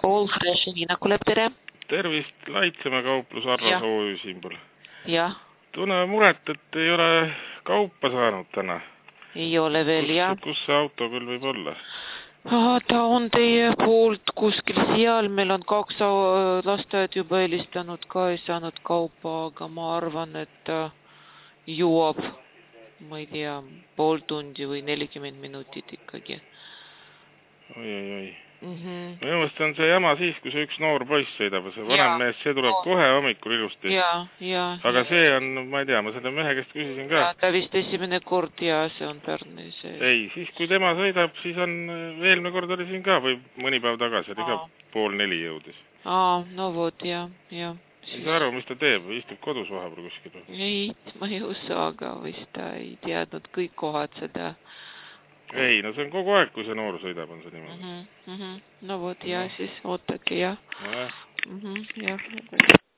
All Fresh Niina Kulep, tere. Tervist, Laitsema kauplus Arras OÜ siinpool. Jah. Tunnen muret, et ei ole kaupa saanud täna. Ei ole veel, jah. Kus see auto küll võib olla? Ta on teie poolt kuskil seal. Meil on 2 lasteaed juba helistanud ka, ei saanud kaupa, aga ma arvan, et jõuab, ma ei tea, pool tundi või 40 minutit ikkagi. Oi. Minu meelest on see jama siis, kui see üks noor poiss sõidab ja see vanem mees, see tuleb kohe hommikul ilusti. Aga see on, ma ei tea, ma selle mehe käest küsisin ka. Ta vist esimene kord ja see on Pärnis. Ei, siis kui tema sõidab, siis on, eelmine kord oli siin ka või mõni päev tagasi, oli ka 3:30 jõudis. No vot, jah. Ei saa aru, mis ta teeb, istub kodus vahepeal kuskil. Ei, ma ei usu, aga vist ta ei teadnud kõik kohad seda. Ei, no see on kogu aeg, kui see noor sõidab, on see niimoodi. No vot, ja siis ootake, jah. Jah. Jah.